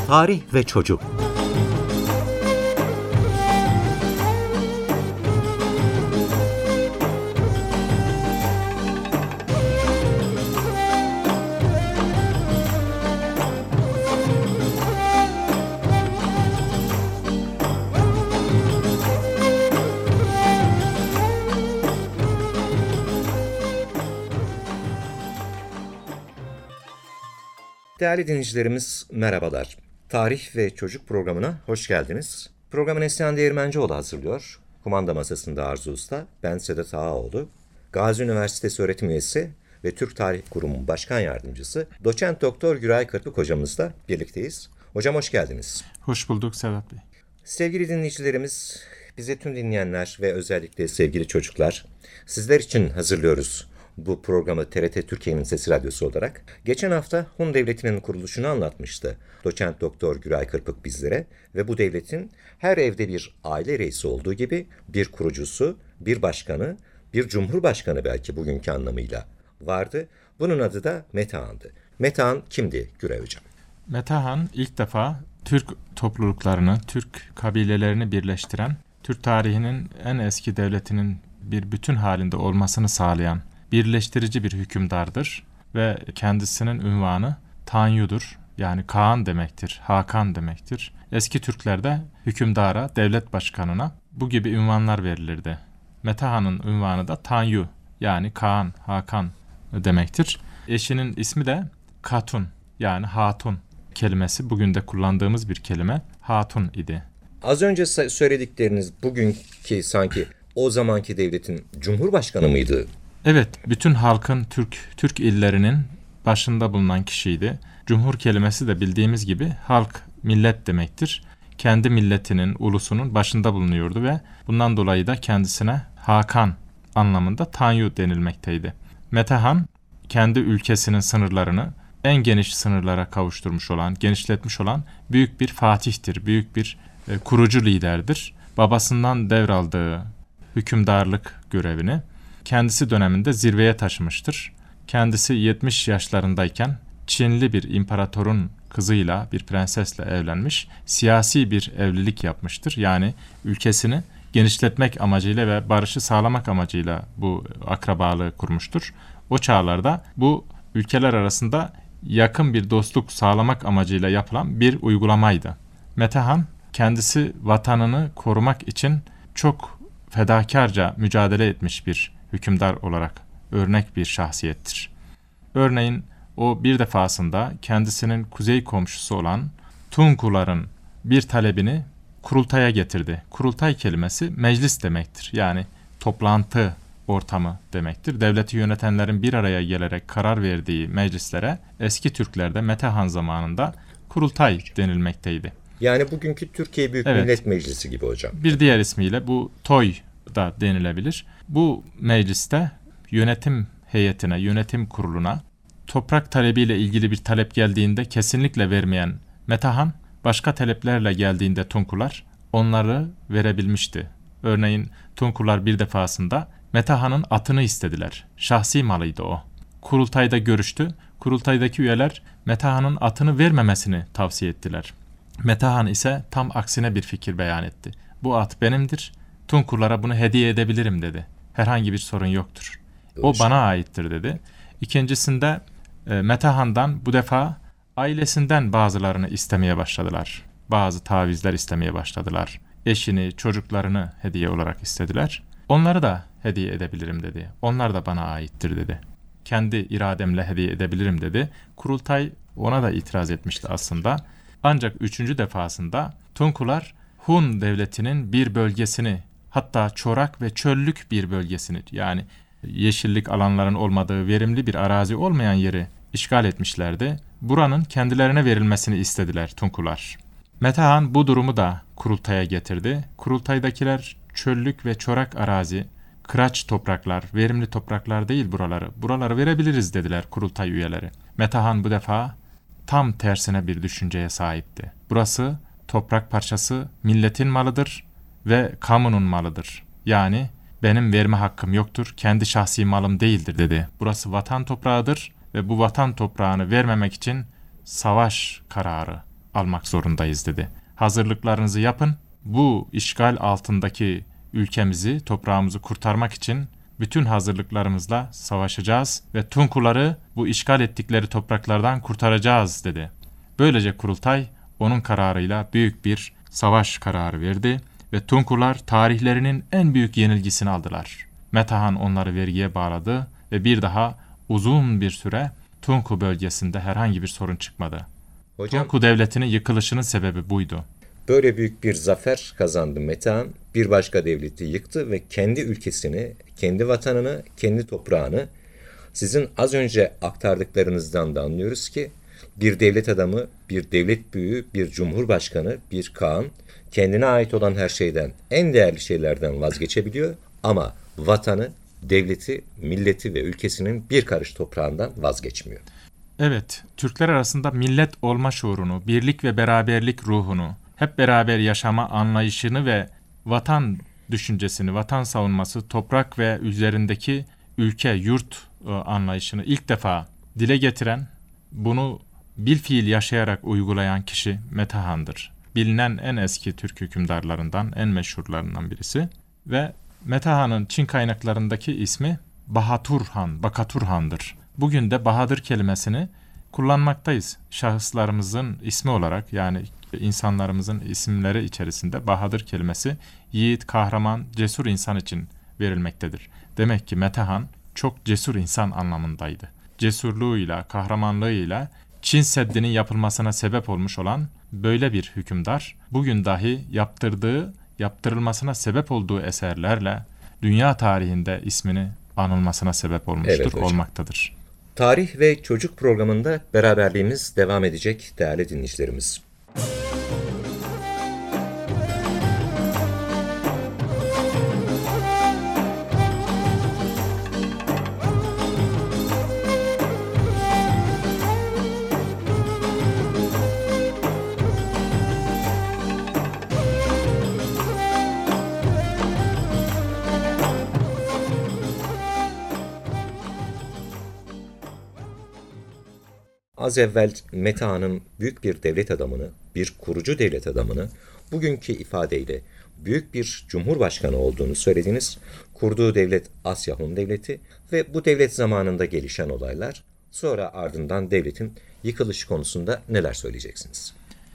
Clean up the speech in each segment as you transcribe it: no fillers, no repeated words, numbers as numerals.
Tarih ve Çocuk. Değerli dinleyicilerimiz merhabalar. Tarih ve Çocuk programına hoş geldiniz. Programı Neslihan Değirmencioğlu hazırlıyor. Kumanda masasında Arzu Usta, ben Sedat Ağaoğlu. Gazi Üniversitesi öğretim üyesi ve Türk Tarih Kurumu Başkan Yardımcısı Doçent Doktor Güray Kırpık hocamızla birlikteyiz. Hocam hoş geldiniz. Hoş bulduk Sedat Bey. Sevgili dinleyicilerimiz, bize tüm dinleyenler ve özellikle sevgili çocuklar, sizler için hazırlıyoruz bu programı TRT Türkiye'nin Sesi Radyosu olarak. Geçen hafta Hun Devleti'nin kuruluşunu anlatmıştı Doçent Doktor Güray Kırpık bizlere ve bu devletin her evde bir aile reisi olduğu gibi bir kurucusu, bir başkanı, bir cumhurbaşkanı belki bugünkü anlamıyla vardı. Bunun adı da Metehan'dı. Metehan kimdi Güray Hocam? Metehan ilk defa Türk topluluklarını, Türk kabilelerini birleştiren, Türk tarihinin en eski devletinin bir bütün halinde olmasını sağlayan birleştirici bir hükümdardır ve kendisinin unvanı Tanyu'dur. Yani Kaan demektir, Hakan demektir. Eski Türklerde hükümdara, devlet başkanına bu gibi unvanlar verilirdi. Metehan'ın unvanı da Tanyu, yani Kaan, Hakan demektir. Eşinin ismi de Katun, yani Hatun kelimesi, bugün de kullandığımız bir kelime, Hatun idi. Az önce söyledikleriniz bugünkü sanki o zamanki devletin cumhurbaşkanı mıydı? Evet, bütün halkın Türk illerinin başında bulunan kişiydi. Cumhur kelimesi de bildiğimiz gibi halk, millet demektir. Kendi milletinin, ulusunun başında bulunuyordu ve bundan dolayı da kendisine Hakan anlamında Tanyu denilmekteydi. Metehan, kendi ülkesinin sınırlarını en geniş sınırlara kavuşturmuş olan, genişletmiş olan büyük bir fatihtir, büyük bir kurucu liderdir. Babasından devraldığı hükümdarlık görevini kendisi döneminde zirveye taşımıştır. Kendisi 70 yaşlarındayken Çinli bir imparatorun kızıyla, bir prensesle evlenmiş, siyasi bir evlilik yapmıştır. Yani ülkesini genişletmek amacıyla ve barışı sağlamak amacıyla bu akrabalığı kurmuştur. O çağlarda bu ülkeler arasında yakın bir dostluk sağlamak amacıyla yapılan bir uygulamaydı. Metehan kendisi vatanını korumak için çok fedakarca mücadele etmiş bir hükümdar olarak örnek bir şahsiyettir. Örneğin o bir defasında kendisinin kuzey komşusu olan Tunkuların bir talebini kurultaya getirdi. Kurultay kelimesi meclis demektir. Yani toplantı ortamı demektir. Devleti yönetenlerin bir araya gelerek karar verdiği meclislere eski Türklerde Metehan zamanında kurultay denilmekteydi. Yani bugünkü Türkiye Büyük Millet Meclisi gibi hocam. Bir diğer ismiyle bu toy da denilebilir. Bu mecliste yönetim heyetine, yönetim kuruluna toprak talebiyle ilgili bir talep geldiğinde kesinlikle vermeyen Metehan, başka taleplerle geldiğinde Tunkular onları verebilmişti. Örneğin Tunkular bir defasında Metehan'ın atını istediler. Şahsi malıydı o. Kurultayda görüştü. Kurultaydaki üyeler Metehan'ın atını vermemesini tavsiye ettiler. Metehan ise tam aksine bir fikir beyan etti. Bu at benimdir. Tunkurlara bunu hediye edebilirim dedi. Herhangi bir sorun yoktur. O bana aittir dedi. İkincisinde Metehan'dan bu defa ailesinden bazılarını istemeye başladılar. Bazı tavizler istemeye başladılar. Eşini, çocuklarını hediye olarak istediler. Onları da hediye edebilirim dedi. Onlar da bana aittir dedi. Kendi irademle hediye edebilirim dedi. Kurultay ona da itiraz etmişti aslında. Ancak 3. defasında Tunkular Hun devletinin bir bölgesini, hatta çorak ve çöllük bir bölgesini, yani yeşillik alanların olmadığı, verimli bir arazi olmayan yeri işgal etmişlerdi. Buranın kendilerine verilmesini istediler Tunkular. Metehan bu durumu da kurultaya getirdi. Kurultaydakiler çöllük ve çorak arazi, kıraç topraklar, verimli topraklar değil buraları. Buraları verebiliriz dediler kurultay üyeleri. Metehan bu defa tam tersine bir düşünceye sahipti. Burası toprak parçası milletin malıdır ve kamunun malıdır. Yani benim verme hakkım yoktur, kendi şahsi malım değildir dedi. Burası vatan toprağıdır ve bu vatan toprağını vermemek için savaş kararı almak zorundayız dedi. Hazırlıklarınızı yapın. Bu işgal altındaki ülkemizi, toprağımızı kurtarmak için bütün hazırlıklarımızla savaşacağız ve Tunkuları bu işgal ettikleri topraklardan kurtaracağız dedi. Böylece kurultay onun kararıyla büyük bir savaş kararı verdi ve Tunkular tarihlerinin en büyük yenilgisini aldılar. Metehan onları vergiye bağladı ve bir daha uzun bir süre Tunku bölgesinde herhangi bir sorun çıkmadı. Hocam, Tunku devletinin yıkılışının sebebi buydu. böyle büyük bir zafer kazandı Metehan. Bir başka devleti yıktı ve kendi ülkesini, kendi vatanını, kendi toprağını, sizin az önce aktardıklarınızdan da anlıyoruz ki bir devlet adamı, bir devlet büyüğü, bir cumhurbaşkanı, bir kağan kendine ait olan her şeyden, en değerli şeylerden vazgeçebiliyor ama vatanı, devleti, milleti ve ülkesinin bir karış toprağından vazgeçmiyor. Evet, Türkler arasında millet olma şuurunu, birlik ve beraberlik ruhunu, hep beraber yaşama anlayışını ve vatan düşüncesini, vatan savunması, toprak ve üzerindeki ülke, yurt anlayışını ilk defa dile getiren, bunu bilfiil yaşayarak uygulayan kişi Metehan'dır. Bilinen en eski Türk hükümdarlarından, en meşhurlarından birisi ve Metehan'ın Çin kaynaklarındaki ismi Bahatur Han, Bakatur Han'dır. Bugün de Bahadır kelimesini kullanmaktayız. Şahıslarımızın ismi olarak, yani insanlarımızın isimleri içerisinde Bahadır kelimesi yiğit, kahraman, cesur insan için verilmektedir. Demek ki Metehan çok cesur insan anlamındaydı. Cesurluğuyla, kahramanlığıyla Çin Seddi'nin yapılmasına sebep olmuş olan böyle bir hükümdar, bugün dahi yaptırılmasına sebep olduğu eserlerle dünya tarihinde ismini anılmasına sebep olmuştur, Evet hocam. olmaktadır. Tarih ve Çocuk programında beraberliğimiz devam edecek değerli dinleyicilerimiz. Az evvel Metehan'ın büyük bir devlet adamını, bir kurucu devlet adamını, bugünkü ifadeyle büyük bir cumhurbaşkanı olduğunu söylediniz. Kurduğu devlet Asya Hun Devleti ve bu devlet zamanında gelişen olaylar, sonra ardından devletin yıkılışı konusunda neler söyleyeceksiniz?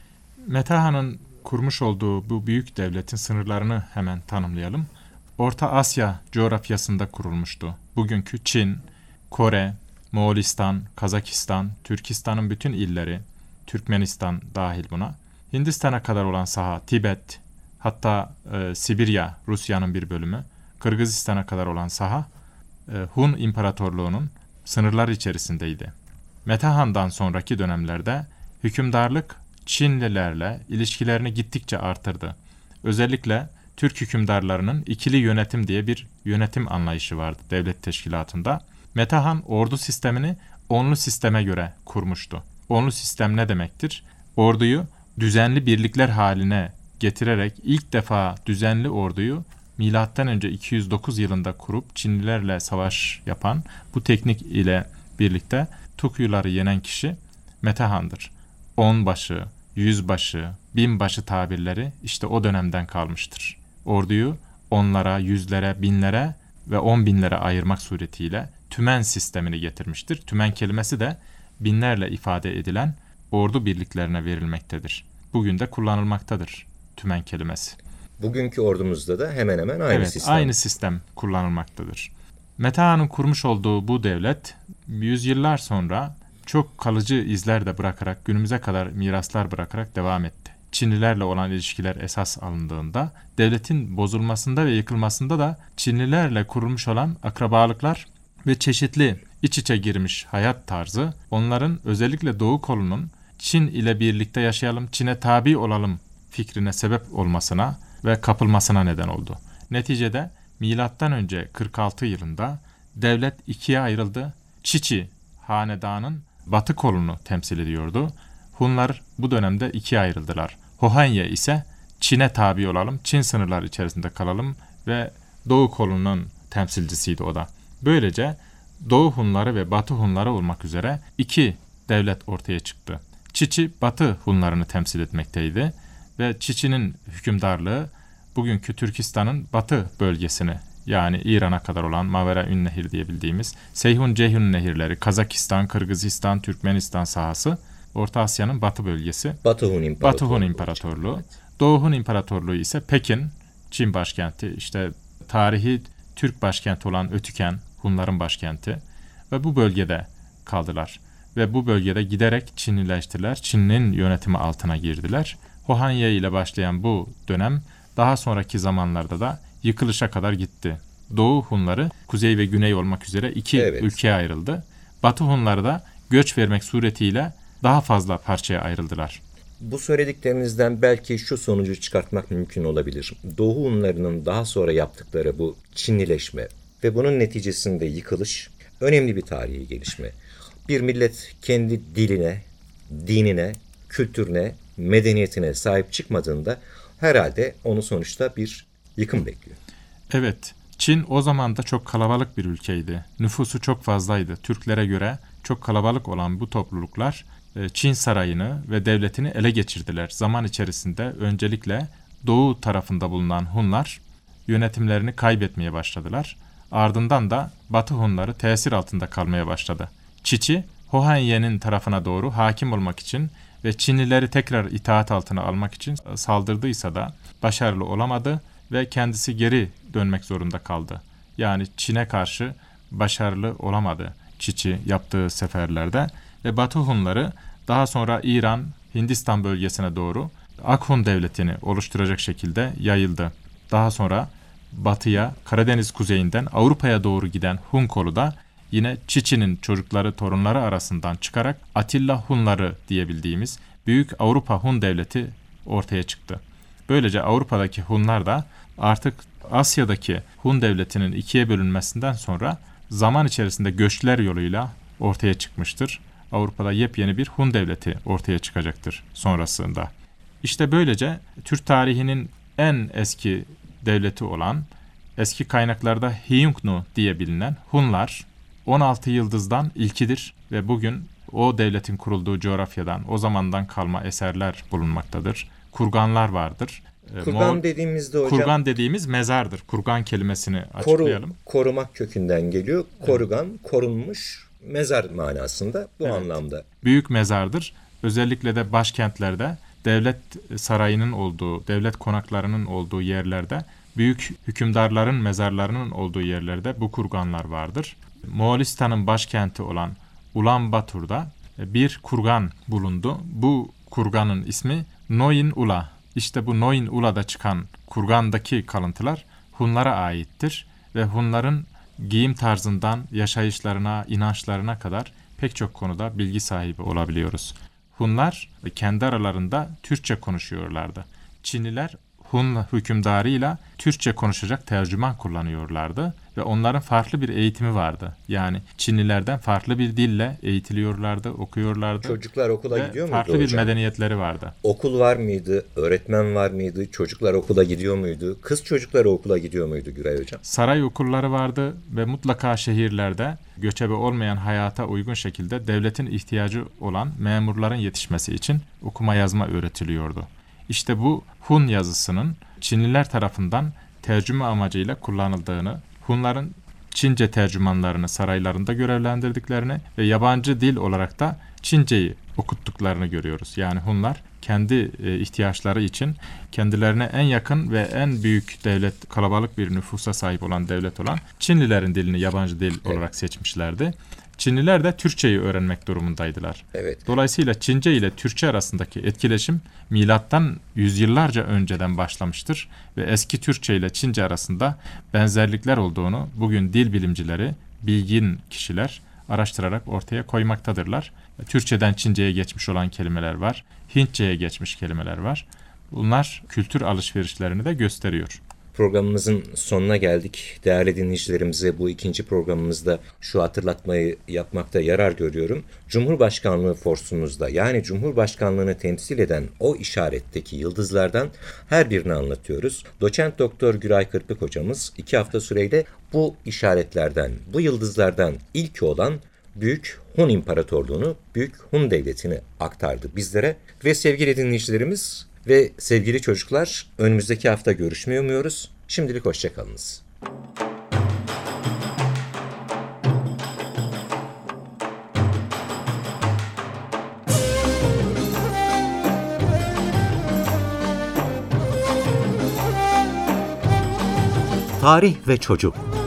Metehan'ın kurmuş olduğu bu büyük devletin sınırlarını hemen tanımlayalım. Orta Asya coğrafyasında kurulmuştu. Bugünkü Çin, Kore, Moğolistan, Kazakistan, Türkistan'ın bütün illeri, Türkmenistan dahil buna, Hindistan'a kadar olan saha, Tibet, hatta Sibirya, Rusya'nın bir bölümü, Kırgızistan'a kadar olan saha, Hun İmparatorluğu'nun sınırları içerisindeydi. Metehan'dan sonraki dönemlerde hükümdarlık Çinlilerle ilişkilerini gittikçe artırdı. Özellikle Türk hükümdarlarının ikili yönetim diye bir yönetim anlayışı vardı devlet teşkilatında. Metehan ordu sistemini onlu sisteme göre kurmuştu. Onlu sistem ne demektir? Orduyu düzenli birlikler haline getirerek ilk defa düzenli orduyu M.Ö. 209 yılında kurup Çinlilerle savaş yapan, bu teknik ile birlikte Tukuyuları yenen kişi Metehan'dır. 10 başı, 100 başı, 1000 başı tabirleri işte o dönemden kalmıştır. Orduyu onlara, yüzlere, binlere ve 10 binlere ayırmak suretiyle tümen sistemini getirmiştir. Tümen kelimesi de binlerle ifade edilen ordu birliklerine verilmektedir. Bugün de kullanılmaktadır tümen kelimesi. Bugünkü ordumuzda da hemen hemen aynı Evet, sistem. aynı sistem kullanılmaktadır. Metehan'ın kurmuş olduğu bu devlet yüzyıllar sonra çok kalıcı izler de bırakarak, günümüze kadar miraslar bırakarak devam etti. Çinlilerle olan ilişkiler esas alındığında, devletin bozulmasında ve yıkılmasında da Çinlilerle kurulmuş olan akrabalıklar ve çeşitli iç içe girmiş hayat tarzı, onların özellikle Doğu kolunun Çin ile birlikte yaşayalım, Çin'e tabi olalım fikrine sebep olmasına ve kapılmasına neden oldu. Neticede M.Ö. 46 yılında devlet ikiye ayrıldı. Çiçi hanedanın batı kolunu temsil ediyordu. Hunlar bu dönemde ikiye ayrıldılar. Hohanye ise Çin'e tabi olalım, Çin sınırları içerisinde kalalım ve Doğu kolunun temsilcisiydi o da. Böylece Doğu Hunları ve Batı Hunları olmak üzere iki devlet ortaya çıktı. Çiçi Batı Hunlarını temsil etmekteydi ve Çiçi'nin hükümdarlığı bugünkü Türkistan'ın batı bölgesini, yani İran'a kadar olan Mavera-ün Nehir diye bildiğimiz Seyhun-Ceyhun nehirleri, Kazakistan, Kırgızistan, Türkmenistan sahası, Orta Asya'nın batı bölgesi Batı Hun İmparatorluğu. Batı Hun İmparatorluğu. Doğu Hun İmparatorluğu ise Pekin, Çin başkenti, işte tarihi Türk başkenti olan Ötüken, Hunların başkenti ve bu bölgede kaldılar. Ve bu bölgede giderek Çinlileştiler, Çin'in yönetimi altına girdiler. Hohanye ile başlayan bu dönem daha sonraki zamanlarda da yıkılışa kadar gitti. Doğu Hunları kuzey ve güney olmak üzere iki ülkeye ayrıldı. Batı Hunları da göç vermek suretiyle daha fazla parçaya ayrıldılar. Bu söylediklerinizden belki şu sonucu çıkartmak mümkün olabilir. Doğu Hunlarının daha sonra yaptıkları bu Çinlileşme ve bunun neticesinde yıkılış önemli bir tarihi gelişme. Bir millet kendi diline, dinine, kültürüne, medeniyetine sahip çıkmadığında herhalde onu sonuçta bir yıkım bekliyor. Evet, Çin o zaman da çok kalabalık bir ülkeydi. Nüfusu çok fazlaydı. Türklere göre çok kalabalık olan bu topluluklar Çin sarayını ve devletini ele geçirdiler. Zaman içerisinde öncelikle doğu tarafında bulunan Hunlar yönetimlerini kaybetmeye başladılar. Ardından da Batı Hunları tesir altında kalmaya başladı. Çiçi, Hohanye'nin tarafına doğru hakim olmak için ve Çinlileri tekrar itaat altına almak için saldırdıysa da başarılı olamadı ve kendisi geri dönmek zorunda kaldı. Yani Çin'e karşı başarılı olamadı Çiçi yaptığı seferlerde ve Batı Hunları daha sonra İran, Hindistan bölgesine doğru Akhun devletini oluşturacak şekilde yayıldı. Daha sonra batıya, Karadeniz kuzeyinden Avrupa'ya doğru giden Hun kolu da yine Çiçi'nin çocukları, torunları arasından çıkarak Atilla Hunları diyebildiğimiz Büyük Avrupa Hun Devleti ortaya çıktı. Böylece Avrupa'daki Hunlar da artık Asya'daki Hun Devleti'nin ikiye bölünmesinden sonra zaman içerisinde göçler yoluyla ortaya çıkmıştır. Avrupa'da yepyeni bir Hun Devleti ortaya çıkacaktır sonrasında. İşte böylece Türk tarihinin en eski devleti olan, eski kaynaklarda Hiyungnu diye bilinen Hunlar 16 yıldızdan ilkidir ve bugün o devletin kurulduğu coğrafyadan, o zamandan kalma eserler bulunmaktadır. Kurganlar vardır. Kurgan dediğimizde hocam... Kurgan dediğimiz mezardır. Kurgan kelimesini açıklayalım. Korumak kökünden geliyor. Korugan, korunmuş mezar manasında bu anlamda. Büyük mezardır. Özellikle de başkentlerde devlet sarayının olduğu, devlet konaklarının olduğu yerlerde, büyük hükümdarların mezarlarının olduğu yerlerde bu kurganlar vardır. Moğolistan'ın başkenti olan Ulanbator'da bir kurgan bulundu. Bu kurganın ismi Noyin Ula. İşte bu Noyin Ula'da çıkan kurgandaki kalıntılar Hunlara aittir ve Hunların giyim tarzından yaşayışlarına, inançlarına kadar pek çok konuda bilgi sahibi olabiliyoruz. Hunlar kendi aralarında Türkçe konuşuyorlardı. Çinliler Hun hükümdarıyla Türkçe konuşacak tercüman kullanıyorlardı ve onların farklı bir eğitimi vardı. Yani Çinlilerden farklı bir dille eğitiliyorlardı, okuyorlardı. Çocuklar okula gidiyor muydu farklı bir medeniyetleri vardı. Okul var mıydı? Öğretmen var mıydı? Çocuklar okula gidiyor muydu? Kız çocukları okula gidiyor muydu Güray Hocam? Saray okulları vardı ve mutlaka şehirlerde göçebe olmayan hayata uygun şekilde devletin ihtiyacı olan memurların yetişmesi için okuma yazma öğretiliyordu. İşte bu Hun yazısının Çinliler tarafından tercüme amacıyla kullanıldığını, Hunların Çince tercümanlarını saraylarında görevlendirdiklerini ve yabancı dil olarak da Çince'yi okuttuklarını görüyoruz. Yani Hunlar kendi ihtiyaçları için kendilerine en yakın ve en büyük devlet, kalabalık bir nüfusa sahip olan devlet olan Çinlilerin dilini yabancı dil olarak seçmişlerdi. Çinliler de Türkçeyi öğrenmek durumundaydılar. Evet. Dolayısıyla Çince ile Türkçe arasındaki etkileşim milattan yüzyıllarca önceden başlamıştır ve eski Türkçe ile Çince arasında benzerlikler olduğunu bugün dil bilimcileri, bilgin kişiler araştırarak ortaya koymaktadırlar. Türkçeden Çince'ye geçmiş olan kelimeler var, Hintçe'ye geçmiş kelimeler var. Bunlar kültür alışverişlerini de gösteriyor. Programımızın sonuna geldik. Değerli dinleyicilerimize bu ikinci programımızda şu hatırlatmayı yapmakta yarar görüyorum. Cumhurbaşkanlığı forsumuzda, yani Cumhurbaşkanlığını temsil eden o işaretteki yıldızlardan her birini anlatıyoruz. Doçent Doktor Güray Kırpık hocamız 2 hafta süreyle bu işaretlerden, bu yıldızlardan ilki olan Büyük Hun İmparatorluğunu, Büyük Hun Devleti'ni aktardı bizlere. Ve sevgili dinleyicilerimiz ve sevgili çocuklar, önümüzdeki hafta görüşmeyi umuyoruz. Şimdilik hoşçakalınız. Tarih ve Çocuk.